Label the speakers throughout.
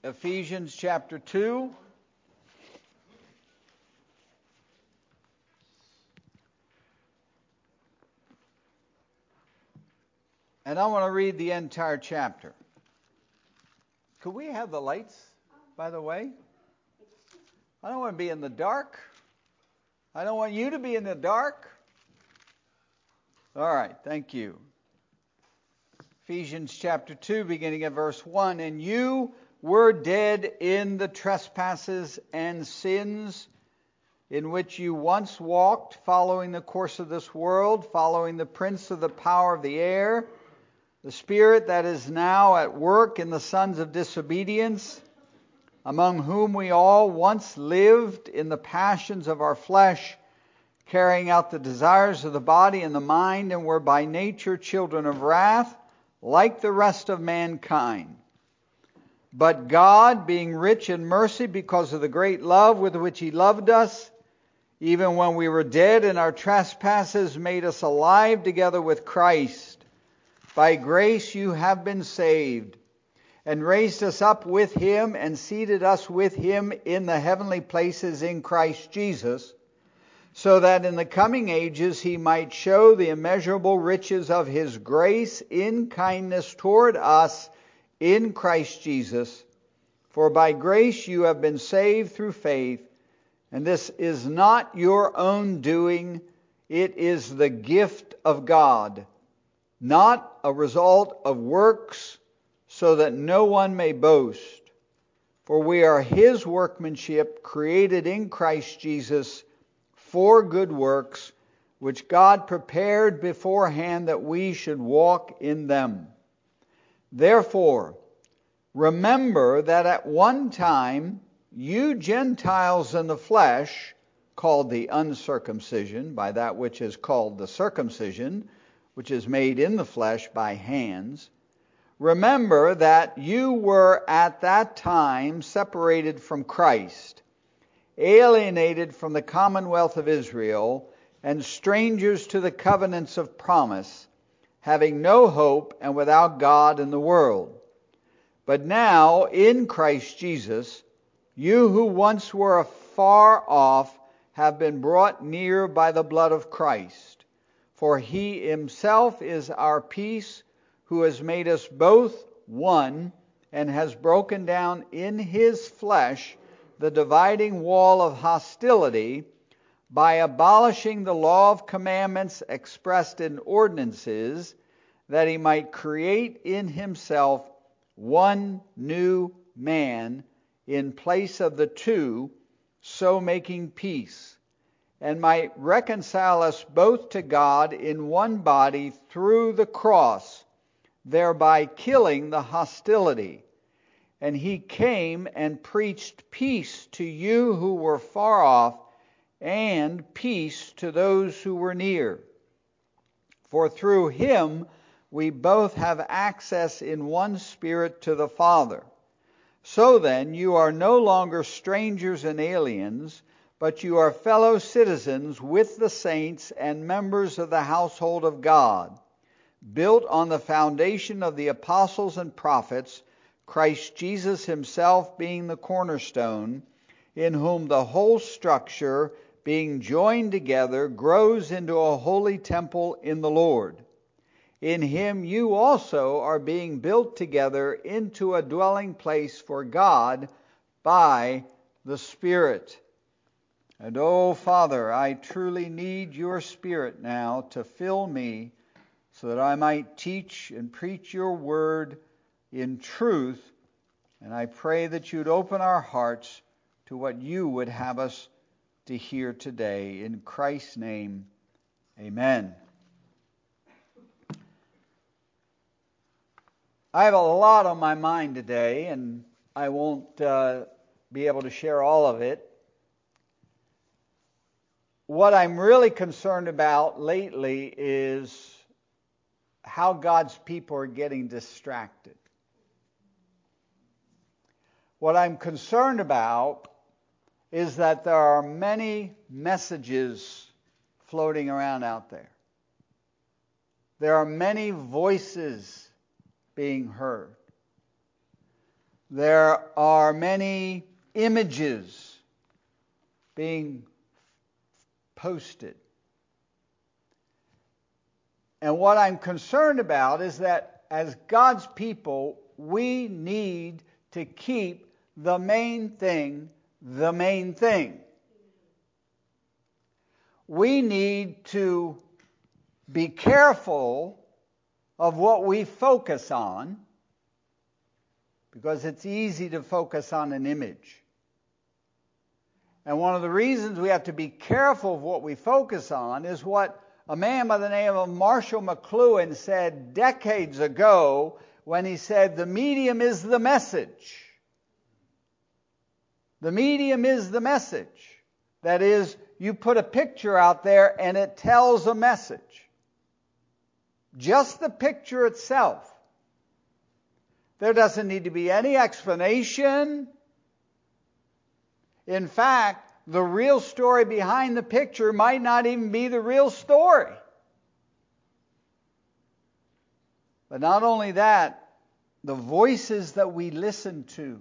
Speaker 1: Ephesians chapter 2. And I want to read the entire chapter. Could we have the lights, by the way? I don't want to be in the dark. I don't want you to be in the dark. All right, thank you. Ephesians chapter 2, beginning at verse 1. And you were dead in the trespasses and sins in which you once walked, following the course of this world, following the prince of the power of the air, the spirit that is now at work in the sons of disobedience, among whom we all once lived in the passions of our flesh, carrying out the desires of the body and the mind, and were by nature children of wrath, like the rest of mankind. But God, being rich in mercy because of the great love with which He loved us, even when we were dead in our trespasses, made us alive together with Christ. By grace you have been saved, and raised us up with Him, and seated us with Him in the heavenly places in Christ Jesus, so that in the coming ages He might show the immeasurable riches of His grace in kindness toward us in Christ Jesus. For by grace you have been saved through faith, and this is not your own doing, it is the gift of God, not a result of works, so that no one may boast. For we are His workmanship, created in Christ Jesus for good works, which God prepared beforehand that we should walk in them. Therefore, remember that at one time you Gentiles in the flesh, called the uncircumcision by that which is called the circumcision, which is made in the flesh by hands, remember that you were at that time separated from Christ, alienated from the commonwealth of Israel, and strangers to the covenants of promise, having no hope and without God in the world. But now, in Christ Jesus, you who once were afar off have been brought near by the blood of Christ. For He Himself is our peace, who has made us both one, and has broken down in His flesh the dividing wall of hostility, by abolishing the law of commandments expressed in ordinances, that He might create in Himself one new man in place of the two, so making peace, and might reconcile us both to God in one body through the cross, thereby killing the hostility. And He came and preached peace to you who were far off, and peace to those who were near. For through Him we both have access in one Spirit to the Father. So then, you are no longer strangers and aliens, but you are fellow citizens with the saints and members of the household of God, built on the foundation of the apostles and prophets, Christ Jesus Himself being the cornerstone, in whom the whole structure, being joined together, grows into a holy temple in the Lord. In Him you also are being built together into a dwelling place for God by the Spirit. And Father, I truly need Your Spirit now to fill me, so that I might teach and preach Your word in truth. And I pray that You'd open our hearts to what You would have us to hear today. In Christ's name, amen. I have a lot on my mind today, and I won't be able to share all of it. What I'm really concerned about lately is how God's people are getting distracted. What I'm concerned about is that there are many messages floating around out there. There are many voices being heard. There are many images being posted. And what I'm concerned about is that as God's people, we need to keep the main thing the main thing. We need to be careful of what we focus on, because it's easy to focus on an image. And one of the reasons we have to be careful of what we focus on is what a man by the name of Marshall McLuhan said decades ago when he said, the medium is the message. The medium is the message. That is, you put a picture out there and it tells a message. Just the picture itself. There doesn't need to be any explanation. In fact, the real story behind the picture might not even be the real story. But not only that, the voices that we listen to,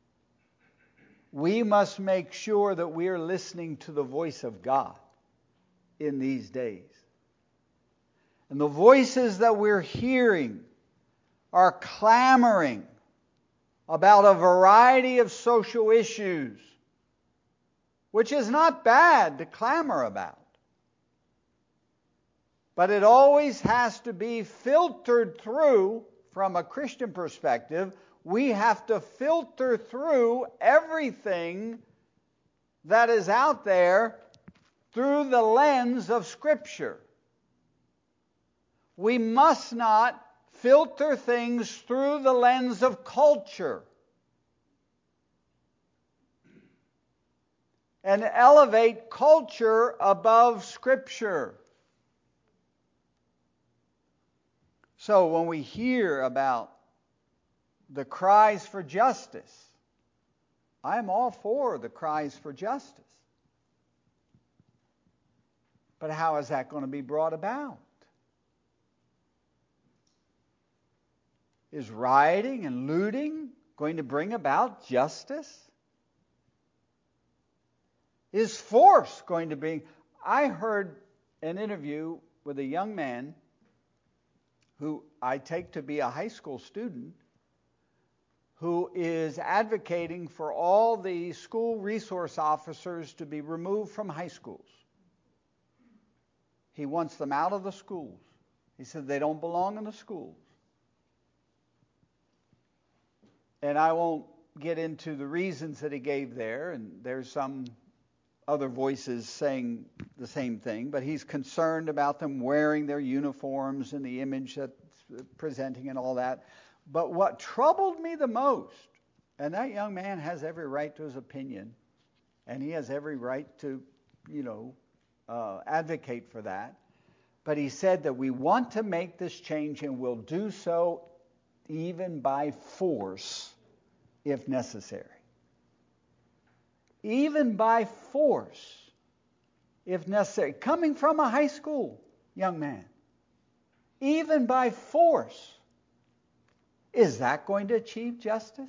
Speaker 1: we must make sure that we are listening to the voice of God in these days. And the voices that we're hearing are clamoring about a variety of social issues, which is not bad to clamor about. But it always has to be filtered through, from a Christian perspective, we have to filter through everything that is out there through the lens of Scripture. We must not filter things through the lens of culture and elevate culture above Scripture. So when we hear about the cries for justice, I'm all for the cries for justice. But how is that going to be brought about? Is rioting and looting going to bring about justice? Is force going to bring... I heard an interview with a young man who I take to be a high school student, who is advocating for all the school resource officers to be removed from high schools. He wants them out of the schools. He said they don't belong in the schools. And I won't get into the reasons that he gave there, and there's some other voices saying the same thing, but he's concerned about them wearing their uniforms and the image that's presenting and all that. But what troubled me the most, and that young man has every right to his opinion, and he has every right to, advocate for that, but he said that we want to make this change and we'll do so even by force if necessary. Even by force if necessary. Coming from a high school young man. Even by force. Is that going to achieve justice?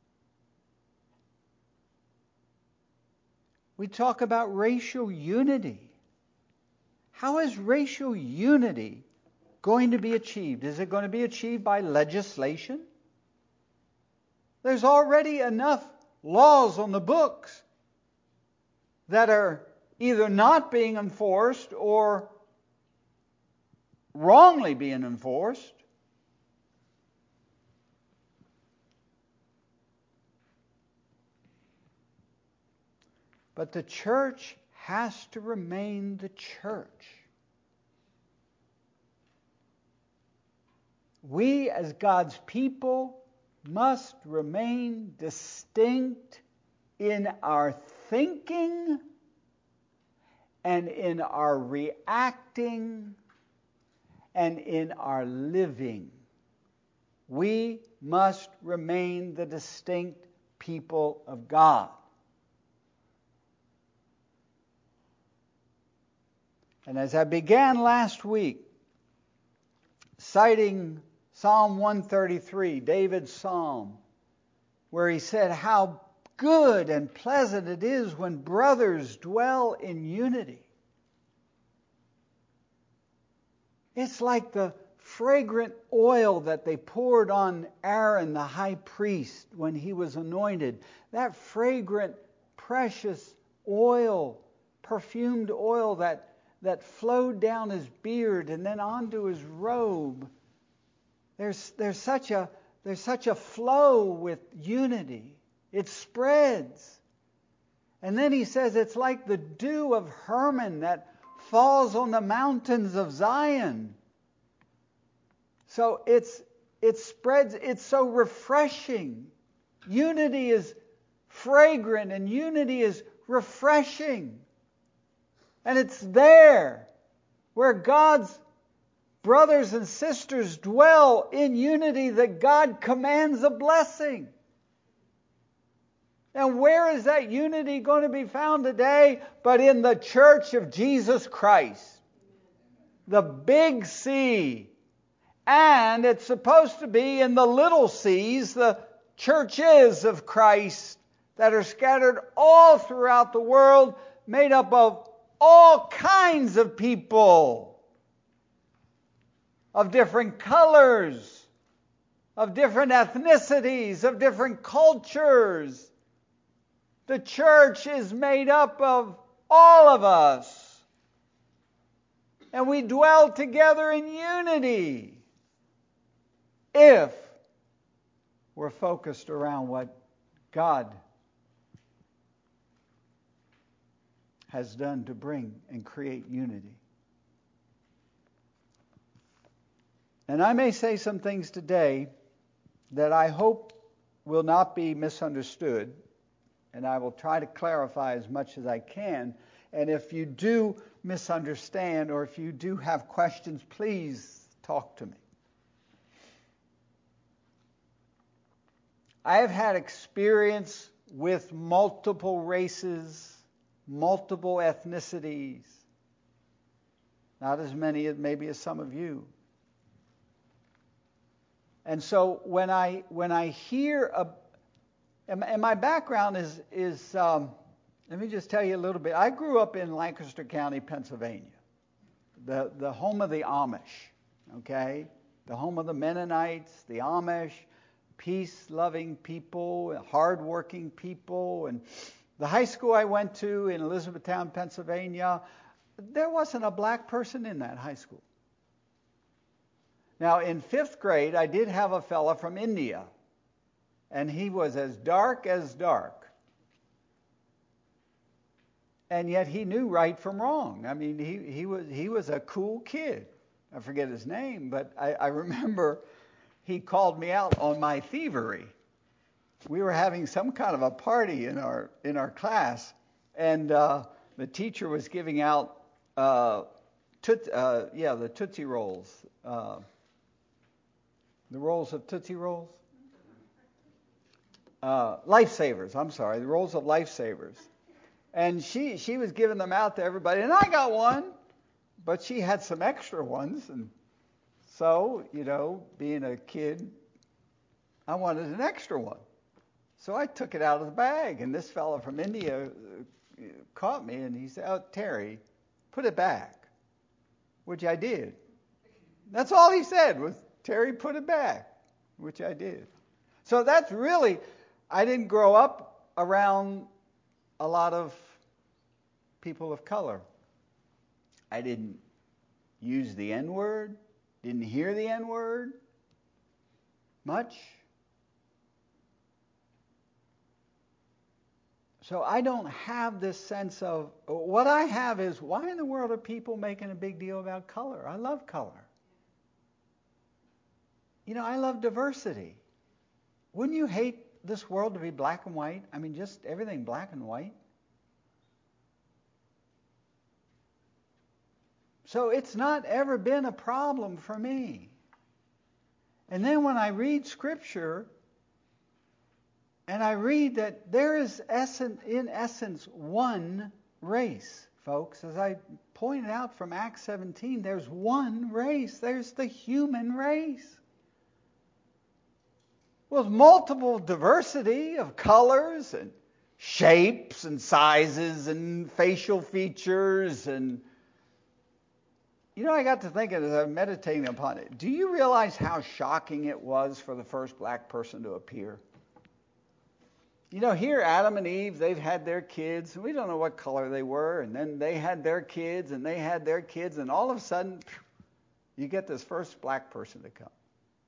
Speaker 1: We talk about racial unity. How is racial unity going to be achieved? Is it going to be achieved by legislation? There's already enough laws on the books that are either not being enforced or wrongly being enforced. But the church has to remain the church. We, as God's people, must remain distinct in our thinking and in our reacting and in our living. We must remain the distinct people of God. And as I began last week, citing Psalm 133, David's psalm, where he said how good and pleasant it is when brothers dwell in unity. It's like the fragrant oil that they poured on Aaron, the high priest, when he was anointed. That fragrant, precious oil, perfumed oil that flowed down his beard and then onto his robe. There's such a flow with unity. It spreads. And then he says it's like the dew of Hermon that falls on the mountains of Zion. So it spreads, it's so refreshing. Unity is fragrant and unity is refreshing. And it's there where God's brothers and sisters dwell in unity that God commands a blessing. And where is that unity going to be found today? But in the church of Jesus Christ. The big C. And it's supposed to be in the little C's, the churches of Christ that are scattered all throughout the world, made up of all kinds of people, of different colors, of different ethnicities, of different cultures. The church is made up of all of us. And we dwell together in unity if we're focused around what God has done to bring and create unity. And I may say some things today that I hope will not be misunderstood, and I will try to clarify as much as I can. And if you do misunderstand or if you do have questions, please talk to me. I have had experience with multiple races, multiple ethnicities. Not as many as maybe as some of you. And so when I hear and my background is let me just tell you a little bit. I grew up in Lancaster County, Pennsylvania, the home of the Amish, okay? The home of the Mennonites, the Amish, peace-loving people, hard-working people. And the high school I went to in Elizabethtown, Pennsylvania, there wasn't a black person in that high school. Now, in 5th grade, I did have a fella from India, and he was as dark as dark. And yet he knew right from wrong. I mean, he was a cool kid. I forget his name, but I remember he called me out on my thievery. We were having some kind of a party in our class, and the teacher was giving out the Tootsie Rolls. The rolls of Tootsie Rolls? Lifesavers, I'm sorry, the rolls of Lifesavers. And she was giving them out to everybody, and I got one, but she had some extra ones, and so, being a kid, I wanted an extra one. So I took it out of the bag, and this fellow from India caught me, and he said, "Oh, Terry, put it back," which I did. That's all he said was, "Terry, put it back," which I did. So that's really, I didn't grow up around a lot of people of color. I didn't use the N-word, didn't hear the N-word much. So I don't have this sense of, what I have is, why in the world are people making a big deal about color? I love color. I love diversity. Wouldn't you hate this world to be black and white? I mean, just everything black and white. So it's not ever been a problem for me. And then when I read Scripture, and I read that there is in essence one race, folks. As I pointed out from Acts 17, there's one race. There's the human race. with multiple diversity of colors and shapes and sizes and facial features. And I got to thinking as I'm meditating upon it, do you realize how shocking it was for the first black person to appear? Here Adam and Eve, they've had their kids, and we don't know what color they were, and then they had their kids, and they had their kids, and all of a sudden, you get this first black person to come.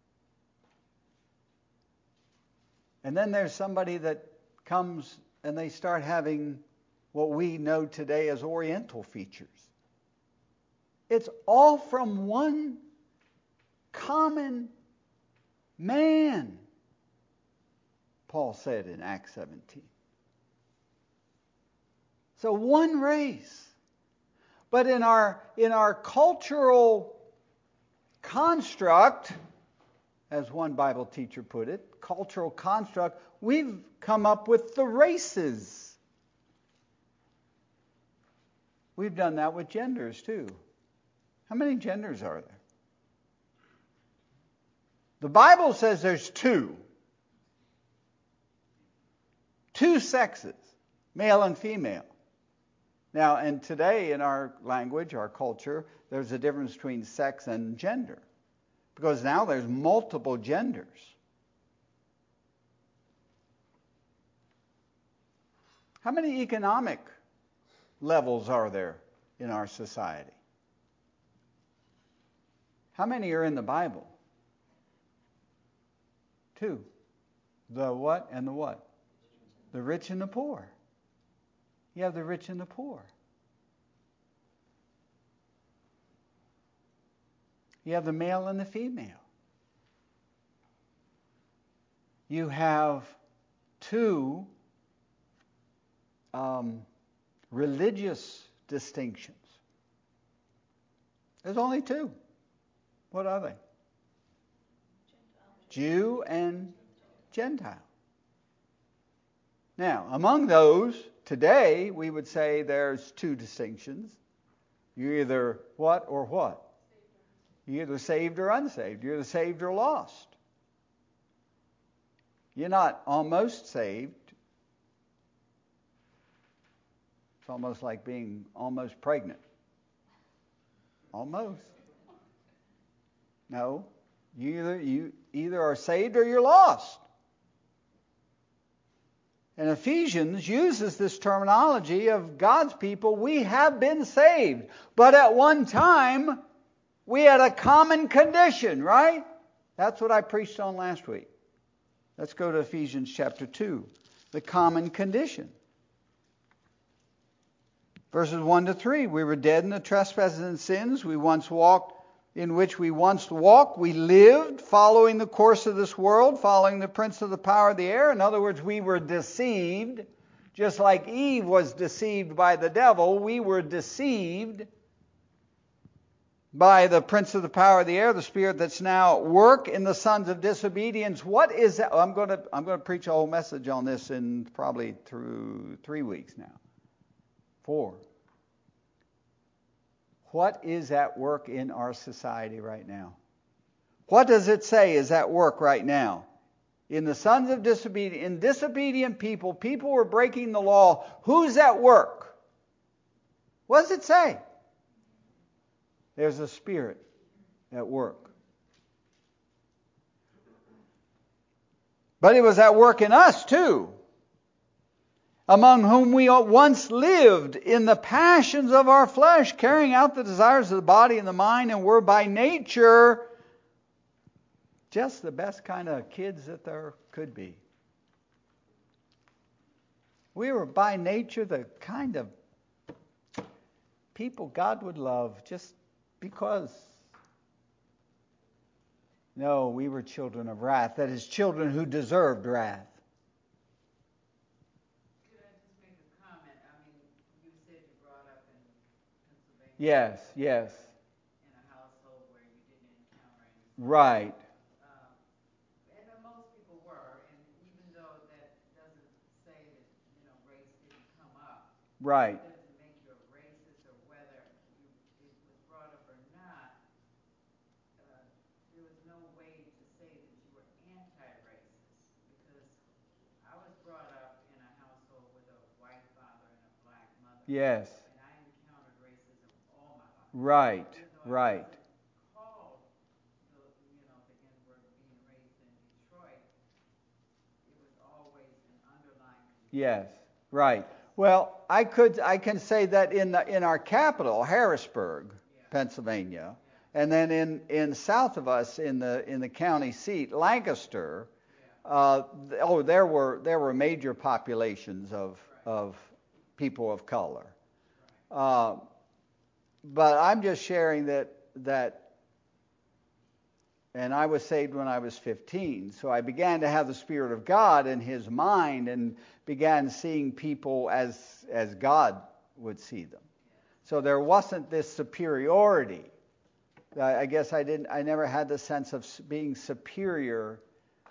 Speaker 1: And then there's somebody that comes and they start having what we know today as Oriental features. It's all from one common man, Paul said in Acts 17. So one race. But in our cultural construct, as one Bible teacher put it, cultural construct, we've come up with the races. We've done that with genders too. How many genders are there? The Bible says there's two. Two sexes, male and female. Now, and today in our language, our culture, there's a difference between sex and gender. Because now there's multiple genders. How many economic levels are there in our society? How many are in the Bible? Two. The what and the what? The rich and the poor. You have the rich and the poor. You have the male and the female. You have two religious distinctions. There's only two. What are they? Jew and Gentile. Now, among those, today we would say there's two distinctions. You're either what or what? You're either saved or unsaved. You're either saved or lost. You're not almost saved. It's almost like being almost pregnant. Almost. No. You either are saved or you're lost. And Ephesians uses this terminology of God's people. We have been saved. But at one time, we had a common condition, right? That's what I preached on last week. Let's go to Ephesians chapter 2. The common condition. Verses 1 to 3. We were dead in the trespasses and sins in which we once walked. We lived following the course of this world, following the prince of the power of the air. In other words, we were deceived. Just like Eve was deceived by the devil, we were deceived by the prince of the power of the air, the spirit that's now at work in the sons of disobedience. What is that? I'm going to preach a whole message on this in probably through 3 weeks now. 4. What is at work in our society right now? What does it say is at work right now? In the sons of disobedience, in disobedient people were breaking the law. Who's at work? What does it say? There's a spirit at work. But it was at work in us too, among whom we once lived in the passions of our flesh, carrying out the desires of the body and the mind, and were by nature just the best kind of kids that there could be. We were by nature the kind of people God would love just because. No, we were children of wrath. That is, children who deserved wrath.
Speaker 2: Could I just make a comment? I mean, you said you brought up in Pennsylvania.
Speaker 1: Yes.
Speaker 2: In a household where you didn't encounter any.
Speaker 1: Right.
Speaker 2: And most people were, and even though that doesn't say that, race didn't come up.
Speaker 1: Right.
Speaker 2: It doesn't make you a racist, or whether it was brought up or not. There was no way to say that you were anti-racist.
Speaker 1: Yes.
Speaker 2: And I encountered racism all my life.
Speaker 1: Right.
Speaker 2: Even though I
Speaker 1: Right.
Speaker 2: wasn't called the N-word being raised in Detroit, it was always an underlying condition.
Speaker 1: Yes. Right. Well, I can say that in our capital, Harrisburg, Pennsylvania, and then in south of us in the county seat, Lancaster, there were major populations of people of color. But I'm just sharing that. And I was saved when I was 15, so I began to have the Spirit of God in His mind and began seeing people as God would see them. So there wasn't this superiority. I guess I never had the sense of being superior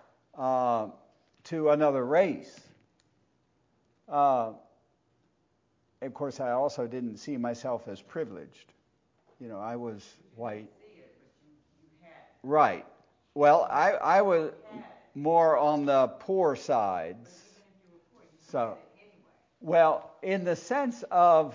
Speaker 1: to another race. Of course, I also didn't see myself as privileged. I was white. Right. Well, I was more on the poor sides. So, well, in the sense of,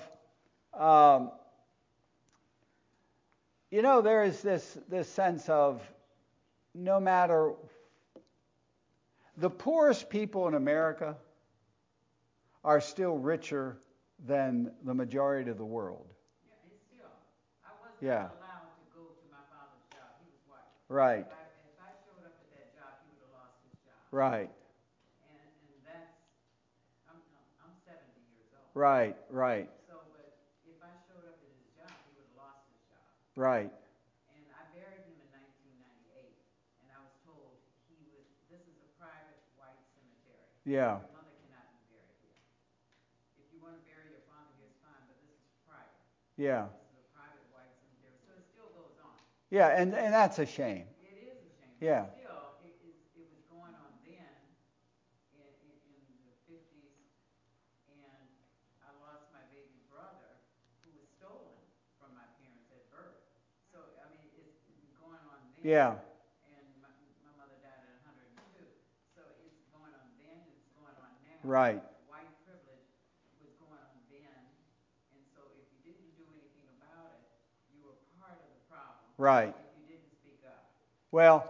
Speaker 1: there is this sense of no matter the poorest people in America are still richer than the majority of the world.
Speaker 2: I wasn't allowed to go to my father's job. He was white.
Speaker 1: Right.
Speaker 2: If I showed up at that job, he would have lost his job.
Speaker 1: Right.
Speaker 2: And that's, I'm 70 years old.
Speaker 1: Right. Right.
Speaker 2: So, but if I showed up at his job, he would have lost his job.
Speaker 1: Right.
Speaker 2: And I buried him in 1998, and I was told this is a private white cemetery.
Speaker 1: Yeah.
Speaker 2: Your mother cannot be buried here. If you want to bury your father here, it's fine, but this is private.
Speaker 1: Yeah.
Speaker 2: This is a private white cemetery, so it still goes on.
Speaker 1: Yeah, and that's a shame.
Speaker 2: It is a shame.
Speaker 1: Yeah.
Speaker 2: But still, it was going on then in the 50s, and I lost my baby brother who was stolen from my parents at birth. So, I mean, it's going on then.
Speaker 1: Yeah.
Speaker 2: And my mother died at 102. So it's going on then, it's going on now.
Speaker 1: Right.
Speaker 2: White privilege was going on then, and so if you didn't do anything about it, you were part of the problem.
Speaker 1: Right.
Speaker 2: If you didn't speak up.
Speaker 1: Well,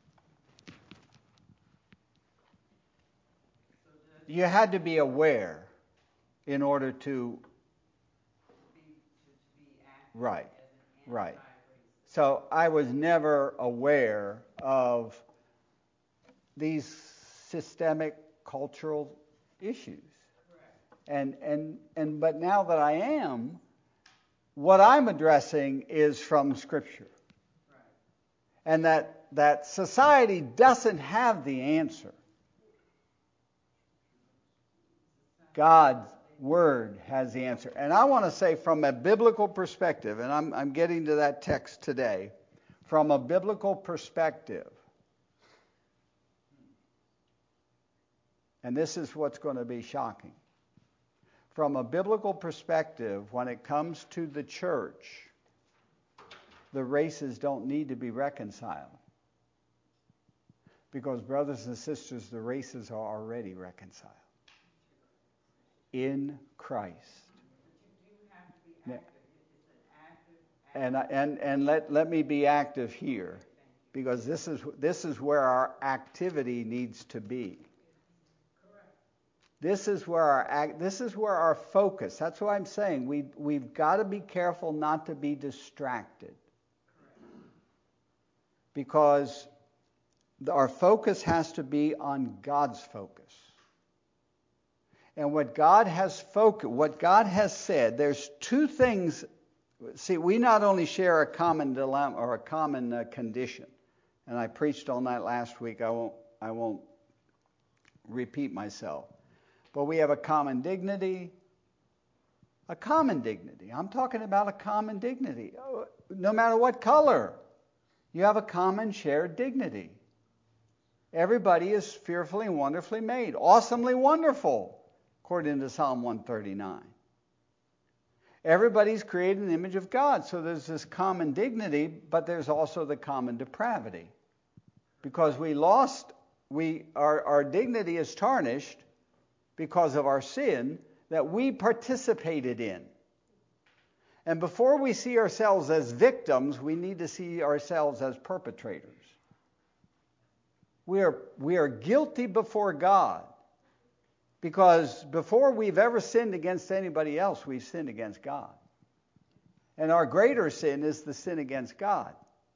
Speaker 1: you had to be aware in order to
Speaker 2: be active
Speaker 1: right.
Speaker 2: as an
Speaker 1: Right.
Speaker 2: anti-racist.
Speaker 1: So I was never aware of these systemic cultural issues.
Speaker 2: Correct.
Speaker 1: But now that I am, what I'm addressing is from Scripture.
Speaker 2: Right.
Speaker 1: And that society doesn't have the answer. God's Word has the answer. And I want to say from a biblical perspective, and I'm getting to that text today, from a biblical perspective, and this is what's going to be shocking. From a biblical perspective, when it comes to the church, the races don't need to be reconciled. Because, brothers and sisters, the races are already reconciled in Christ.
Speaker 2: But you do have to be active. It's an active.
Speaker 1: And let me be active here, because this is where our activity needs to be.
Speaker 2: Correct.
Speaker 1: This is where our focus. That's what I'm saying. We've got to be careful not to be distracted.
Speaker 2: Correct.
Speaker 1: Because our focus has to be on God's focus. And what God has said, there's two things. See, we not only share a common dilemma or a common condition, and I preached on that last week. I won't repeat myself. But we have a common dignity. A common dignity. I'm talking about a common dignity. No matter what color, you have a common shared dignity. Everybody is fearfully and wonderfully made. Awesomely wonderful, according to Psalm 139. Everybody's created in the image of God. So there's this common dignity, but there's also the common depravity. Because our dignity is tarnished because of our sin, that we participated in. And before we see ourselves as victims, we need to see ourselves as perpetrators. We are guilty before God, because before we've ever sinned against anybody else, we've sinned against God. And our greater sin is the sin against God.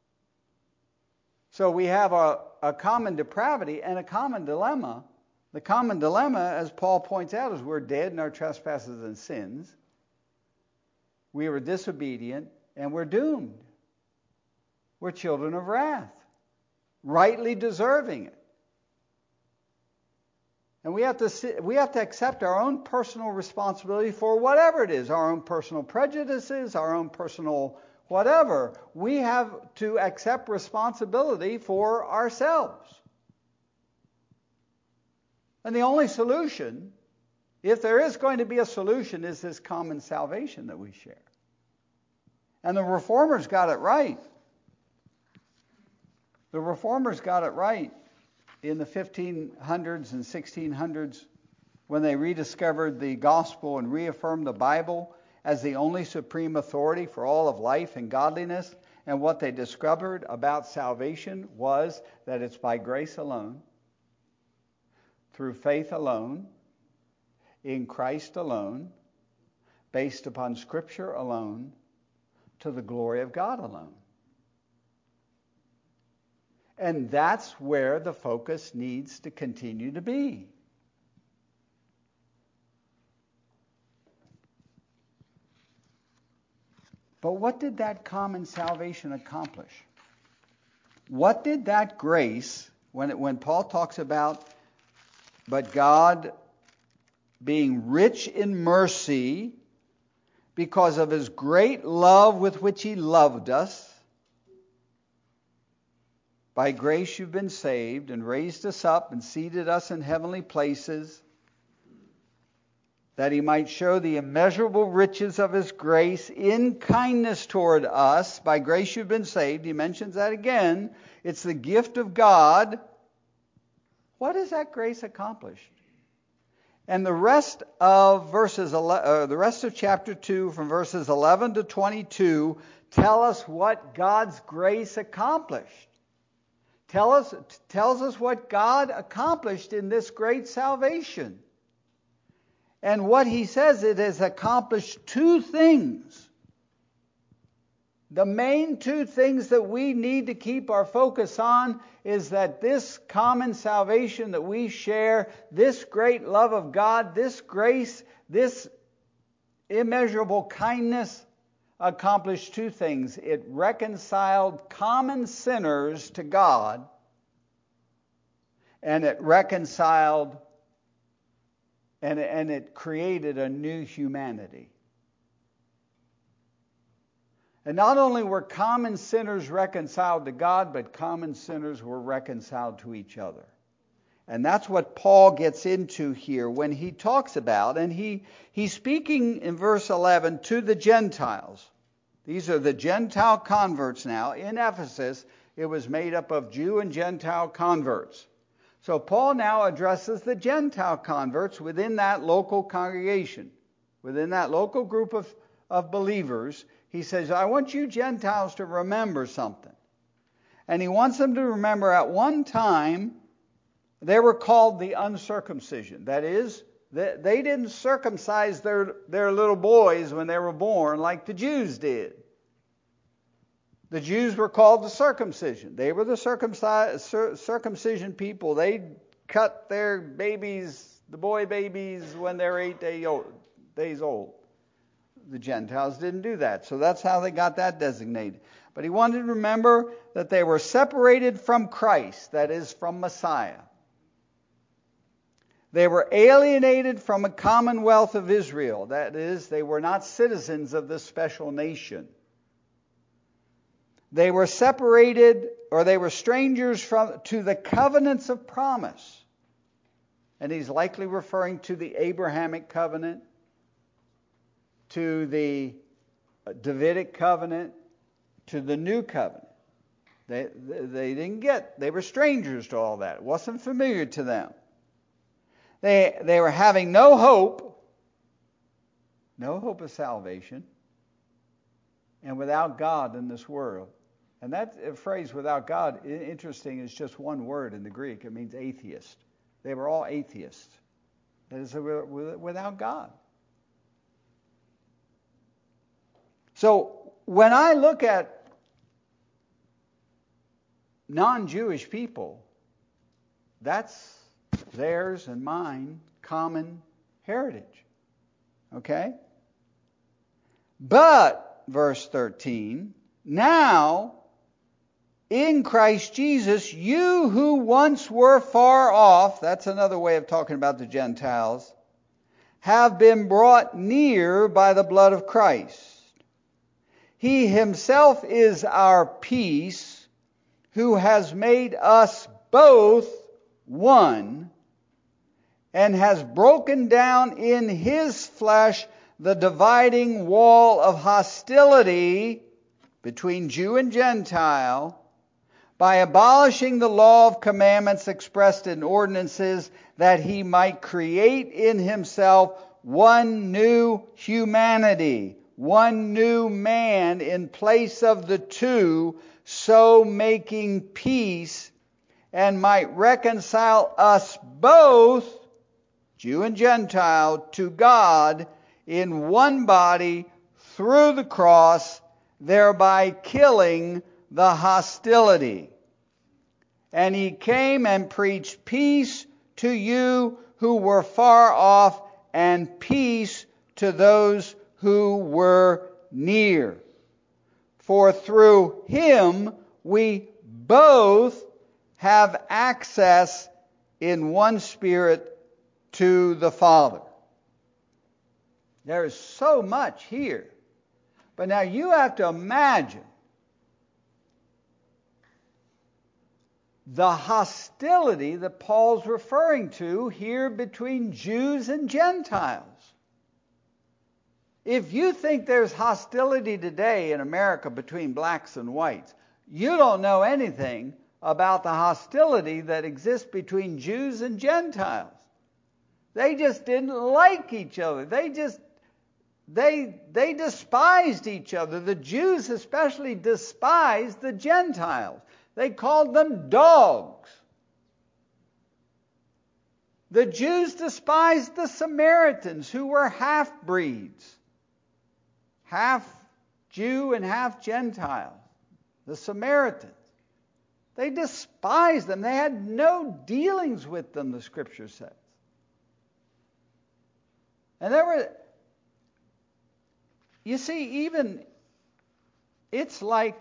Speaker 1: So we have a common depravity and a common dilemma. The common dilemma, as Paul points out, is we're dead in our trespasses and sins. We were disobedient, and we're doomed. We're children of wrath, rightly deserving it. And we have to accept our own personal responsibility for whatever it is, our own personal prejudices, our own personal whatever. We have to accept responsibility for ourselves. And the only solution, if there is going to be a solution, is this common salvation that we share. And the Reformers got it right. The Reformers got it right in the 1500s and 1600s when they rediscovered the gospel and reaffirmed the Bible as the only supreme authority for all of life and godliness. And what they discovered about salvation was that it's by grace alone, through faith alone, in Christ alone, based upon Scripture alone, to the glory of God alone. And that's where the focus needs to continue to be. But what did that common salvation accomplish? What did that grace, when Paul talks about, but God being rich in mercy because of his great love with which he loved us, by grace you've been saved, and raised us up and seated us in heavenly places, that he might show the immeasurable riches of his grace in kindness toward us. By grace you've been saved. He mentions that again. It's the gift of God. What has that grace accomplished? And the rest of the rest of chapter 2, from verses 11 to 22, tell us what God's grace accomplished. Tells us what God accomplished in this great salvation. And what he says, it has accomplished two things. The main two things that we need to keep our focus on is that this common salvation that we share, this great love of God, this grace, this immeasurable kindness, accomplished two things. It reconciled common sinners to God, and it reconciled and it created a new humanity. And not only were common sinners reconciled to God, but common sinners were reconciled to each other. And that's what Paul gets into here when he talks about, and he's speaking in verse 11 to the Gentiles. These are the Gentile converts now. In Ephesus, it was made up of Jew and Gentile converts. So Paul now addresses the Gentile converts within that local congregation, within that local group of believers. He says, I want you Gentiles to remember something. And he wants them to remember at one time they were called the uncircumcision. That is, they didn't circumcise their little boys when they were born like the Jews did. The Jews were called the circumcision. They were the circumcision people. They cut their babies, the boy babies, when they're 8 days old. The Gentiles didn't do that. So that's how they got that designated. But he wanted to remember that they were separated from Christ, that is, from Messiah. They were alienated from a commonwealth of Israel. That is, they were not citizens of this special nation. They were separated, or they were strangers to the covenants of promise. And he's likely referring to the Abrahamic covenant, to the Davidic covenant, to the new covenant. They were strangers to all that. It wasn't familiar to them. They were having no hope no hope of salvation, and without God in this world. And that phrase, without God, interesting, is just one word in the Greek. It means atheist. They were all atheists. That is, without God. So when I look at non-Jewish people, that's theirs and mine common heritage. Okay? But, verse 13, now, in Christ Jesus, you who once were far off, that's another way of talking about the Gentiles, have been brought near by the blood of Christ. He himself is our peace, who has made us both one, and has broken down in his flesh the dividing wall of hostility between Jew and Gentile, by abolishing the law of commandments expressed in ordinances, that he might create in himself one new humanity, one new man in place of the two, so making peace, and might reconcile us both, Jew and Gentile, to God in one body through the cross, thereby killing the hostility. And he came and preached peace to you who were far off, and peace to those who were near. For through him we both have access in one Spirit to the Father. There is so much here. But now you have to imagine the hostility that Paul's referring to here between Jews and Gentiles. If you think there's hostility today in America between blacks and whites, you don't know anything about the hostility that exists between Jews and Gentiles. They just didn't like each other. They despised each other. The Jews especially despised the Gentiles. They called them dogs. The Jews despised the Samaritans, who were half-breeds, half Jew and half Gentile, the Samaritans. They despised them. They had no dealings with them, the Scripture says. And there were, you see, even, it's like,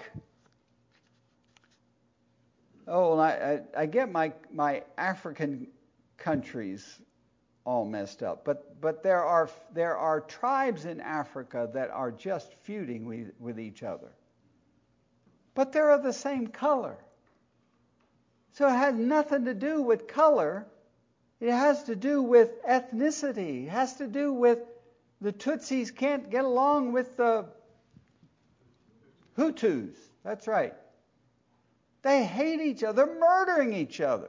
Speaker 1: I get my African countries all messed up, but there are tribes in Africa that are just feuding with each other. But they're of the same color. So it has nothing to do with color. It has to do with ethnicity. It has to do with the Tutsis can't get along with the Hutus. That's right. They hate each other, murdering each other.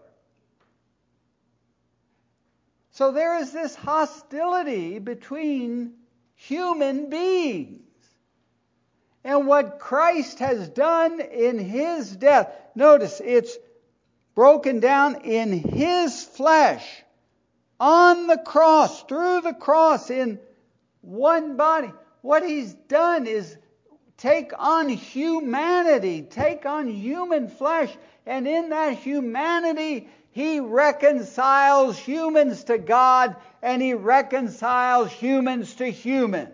Speaker 1: So there is this hostility between human beings. And what Christ has done in his death, notice it's broken down in his flesh, on the cross, through the cross, in one body. What he's done is take on humanity, take on human flesh, and in that humanity, he reconciles humans to God, and he reconciles humans to humans.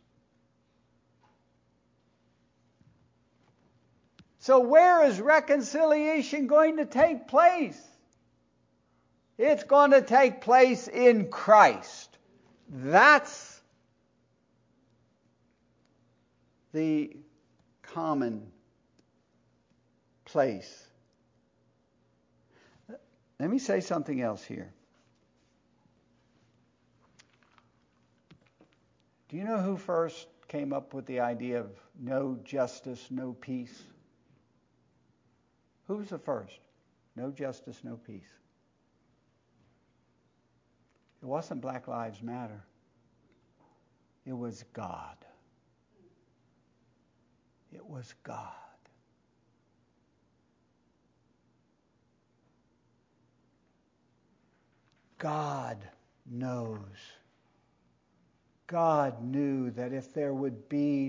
Speaker 1: So where is reconciliation going to take place? It's going to take place in Christ. That's the common place. Let me say something else here. Do you know who first came up with the idea of no justice, no peace? Who was the first? No justice, no peace. It wasn't Black Lives Matter. It was God. It was God. God knows. God knew that if there could be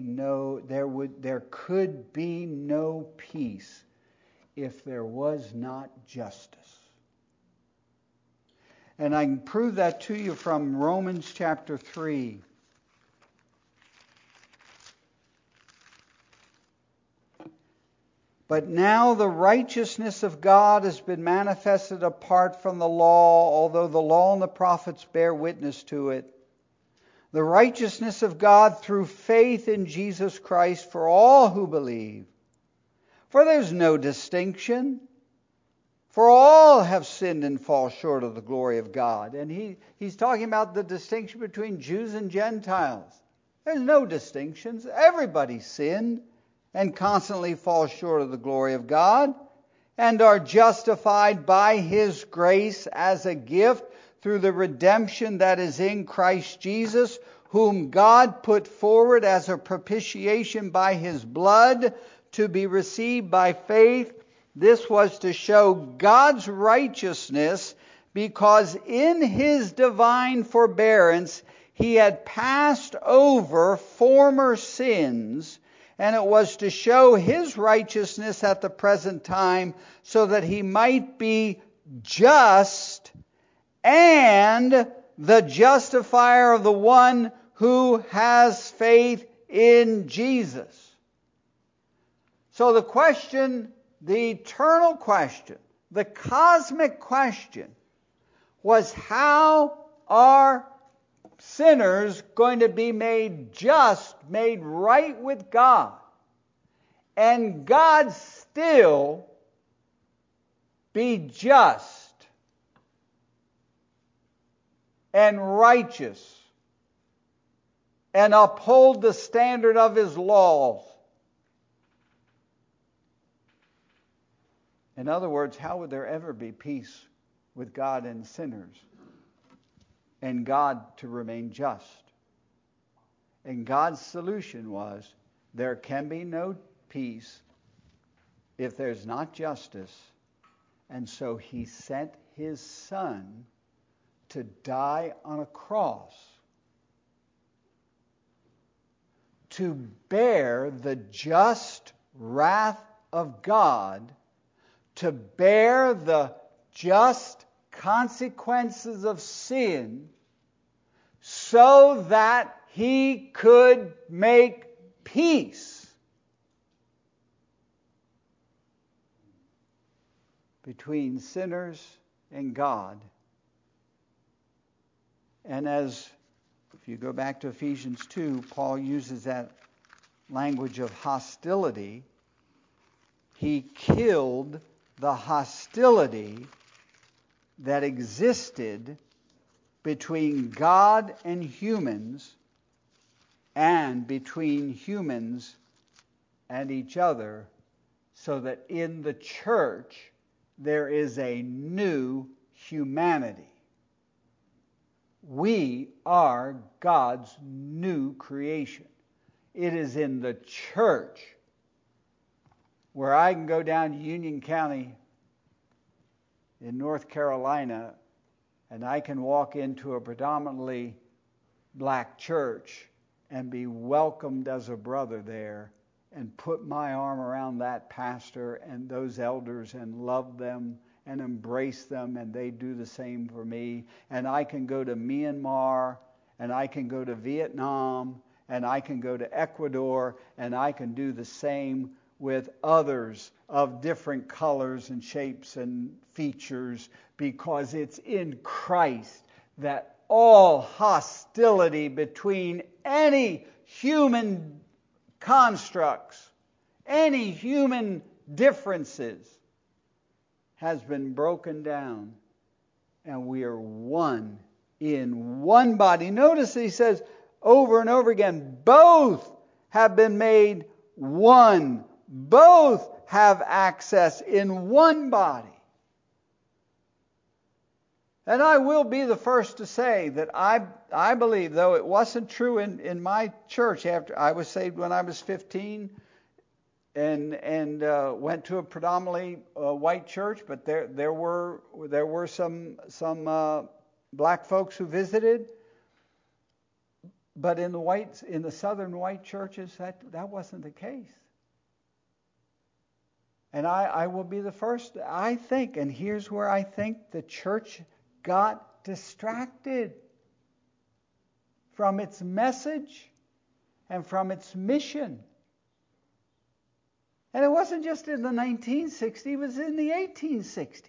Speaker 1: no peace if there was not justice. And I can prove that to you from Romans chapter 3. But now the righteousness of God has been manifested apart from the law, although the law and the prophets bear witness to it. The righteousness of God through faith in Jesus Christ for all who believe. For there's no distinction. For all have sinned and fall short of the glory of God. And he's talking about the distinction between Jews and Gentiles. There's no distinctions. Everybody sinned and constantly fall short of the glory of God, and are justified by His grace as a gift through the redemption that is in Christ Jesus, whom God put forward as a propitiation by His blood to be received by faith. This was to show God's righteousness, because in His divine forbearance He had passed over former sins, and it was to show His righteousness at the present time, so that He might be just and the justifier of the one who has faith in Jesus. So the question, the eternal question, the cosmic question was, how are sinners going to be made just, made right with God, and God still be just and righteous and uphold the standard of His laws? In other words, how would there ever be peace with God and sinners, and God to remain just? And God's solution was, there can be no peace if there's not justice. And so He sent His Son to die on a cross to bear the just wrath of God, to bear the just consequences of sin, so that He could make peace between sinners and God. And if you go back to Ephesians 2, Paul uses that language of hostility. He killed the hostility that existed between God and humans, and between humans and each other, so that in the church there is a new humanity. We are God's new creation. It is in the church where I can go down to Union County in North Carolina, and I can walk into a predominantly black church and be welcomed as a brother there, and put my arm around that pastor and those elders and love them and embrace them, and they do the same for me. And I can go to Myanmar, and I can go to Vietnam, and I can go to Ecuador, and I can do the same with others of different colors and shapes and features, because it's in Christ that all hostility between any human constructs, any human differences, has been broken down, and we are one in one body. Notice he says over and over again, both have been made one. Both have access in one body. And I will be the first to say that I believe, though it wasn't true in my church after I was saved when I was 15 and went to a predominantly white church, but there were some black folks who visited. But in the southern white churches, that wasn't the case. And I will be the first, I think, and here's where I think the church got distracted from its message and from its mission. And it wasn't just in the 1960s, it was in the 1860s.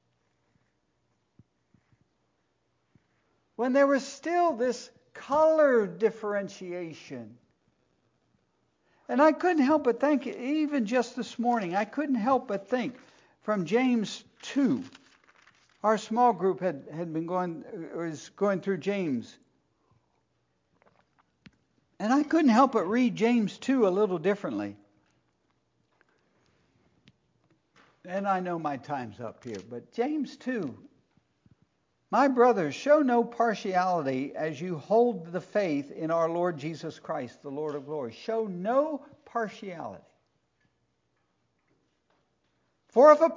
Speaker 1: When there was still this color differentiation. And I couldn't help but think, even just this morning, I couldn't help but think from James 2. Our small group was going through James. And I couldn't help but read James 2 a little differently. And I know my time's up here, but James 2. My brothers, show no partiality as you hold the faith in our Lord Jesus Christ, the Lord of glory. Show no partiality. For if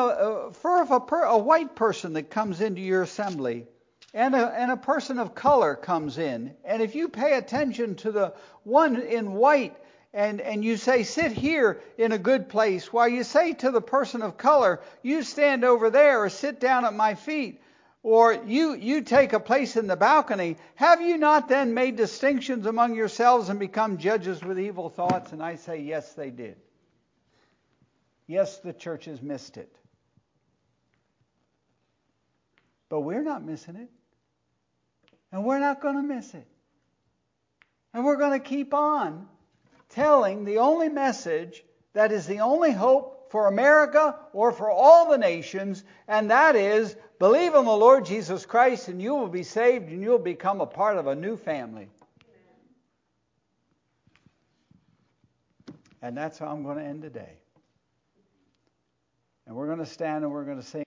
Speaker 1: a white person that comes into your assembly and a person of color comes in, and if you pay attention to the one in white and you say, sit here in a good place, while you say to the person of color, you stand over there or sit down at my feet, or you take a place in the balcony, have you not then made distinctions among yourselves and become judges with evil thoughts? And I say, yes, they did. Yes, the church has missed it. But we're not missing it. And we're not going to miss it. And we're going to keep on telling the only message that is the only hope for America or for all the nations, and that is, believe on the Lord Jesus Christ and you will be saved and you'll become a part of a new family. And that's how I'm going to end today. And we're going to stand and we're going to sing.